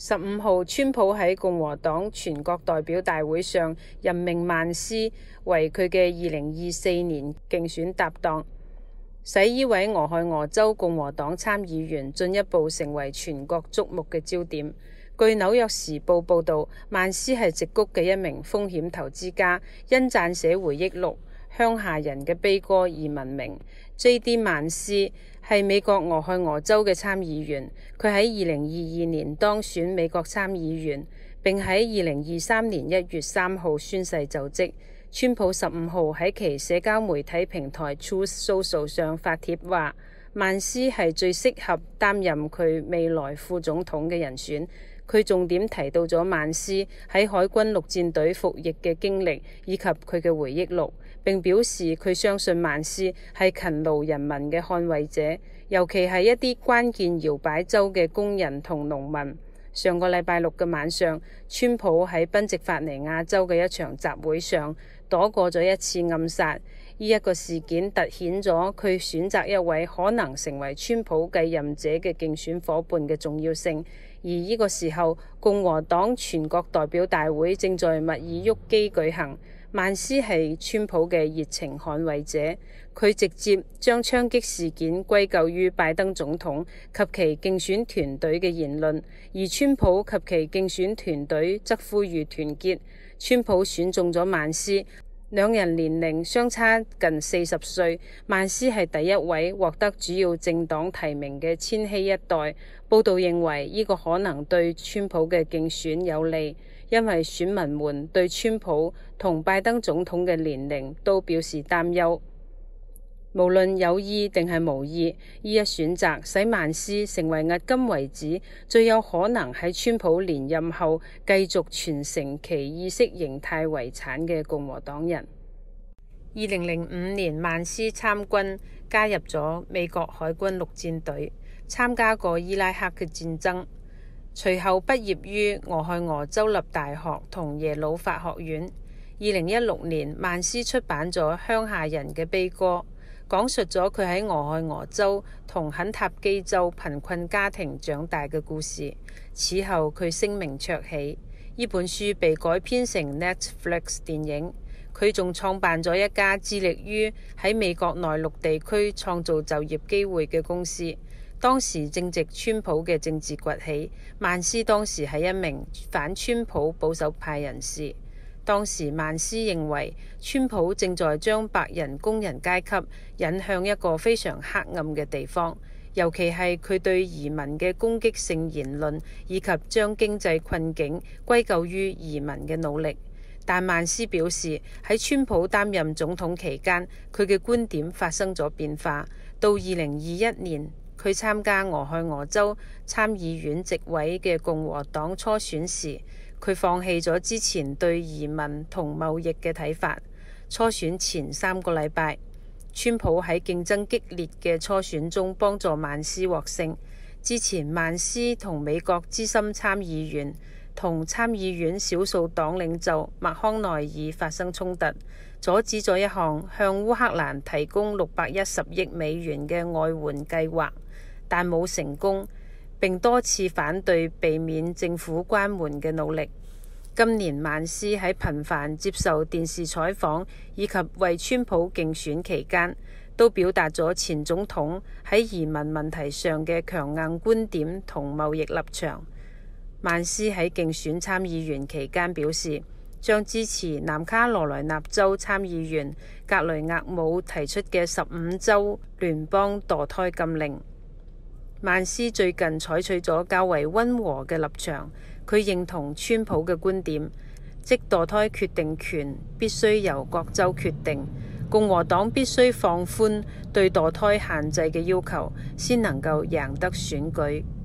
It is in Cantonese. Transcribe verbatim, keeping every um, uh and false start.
十五號，川普喺共和黨全國代表大會上任命曼斯為佢嘅二零二四年競選搭檔，使呢位俄亥俄州共和黨參議員進一步成為全國矚目嘅焦點。據紐約時報報導，曼斯係矽谷嘅一名風險投資家，因撰寫回憶錄《鄉下人嘅悲歌》而聞名。J D 曼斯係美國俄亥俄州嘅參議員，佢喺二零二二年當選美國參議員，並喺二零二三年一月三號宣誓就職。川普十五號喺其社交媒體平台 Truth Social 上發帖話，曼斯係最適合擔任佢未來副總統嘅人選。佢重點提到咗曼斯喺海軍陸戰隊服役嘅經歷以及佢嘅回憶錄，並表示佢相信曼斯係勤勞人民嘅捍衛者，尤其係一啲關鍵搖擺州嘅工人同農民。上個禮拜六嘅晚上，川普喺賓夕法尼亞州嘅一場集會上躲過咗一次暗殺。呢一個事件凸顯咗佢選擇一位可能成為川普繼任者嘅競選夥伴嘅重要性。而呢個時候，共和黨全國代表大會正在密爾沃基舉行。曼斯係川普嘅熱情捍衛者，佢直接將槍擊事件歸咎於拜登總統及其競選團隊嘅言論，而川普及其競選團隊則呼籲團結。川普選中咗曼斯，兩人年齡相差近四十歲，曼斯係第一位獲得主要政黨提名嘅千禧一代。報道認為呢個可能對川普嘅競選有利，因為選民們對川普同拜登總統嘅年齡都表示擔憂。無論有意定係無意，呢一選擇使曼斯成為迄今為止最有可能喺川普連任後繼續傳承其意識形態遺產嘅共和黨人。二零零五年，曼斯參軍，加入咗美國海軍陸戰隊，參加過伊拉克嘅戰爭。隨後畢業於俄亥俄州立大學同耶魯法學院。二零一六年，曼斯出版咗《鄉下人嘅悲歌》，講述咗佢喺俄亥俄州同肯塔基州貧困家庭長大嘅故事。此後佢聲名鵲起，呢本書被改編成 Netflix 電影。佢仲創辦咗一家致力於喺美國內陸地區創造就業機會嘅公司。當時正值川普嘅政治崛起，曼斯當時係一名反川普保守派人士。當時曼斯認為川普正在將白人工人階級引向一個非常黑暗嘅地方，尤其係佢對移民嘅攻擊性言論，以及將經濟困境歸咎於移民嘅努力。但曼斯表示喺川普擔任總統期間，佢嘅觀點發生咗變化。到二零二一年，佢參加俄亥俄州參議院席位嘅共和黨初選時，佢放棄咗之前對移民同貿易嘅睇法。初選前三個禮拜，川普喺競爭激烈嘅初選中幫助曼斯獲勝。之前曼斯同美國資深參議員同參議院少數黨領袖麥康奈爾發生衝突，阻止咗一項向烏克蘭提供六百一十億美元嘅外援計劃，但冇成功，並多次反對避免政府關門嘅努力。今年曼斯喺頻繁接受電視採訪以及為川普競選期間，都表達咗前總統喺移民問題上嘅強硬觀點同貿易立場。曼斯喺競選參議員期間表示，將支持南卡羅來納州參議員格雷厄姆提出嘅十五週聯邦墮胎禁令。曼斯最近採取咗較為溫和嘅立場，佢認同川普嘅觀點，即墮胎決定權必須由各州決定，共和黨必須放寬對墮胎限制嘅要求，先能夠贏得選舉。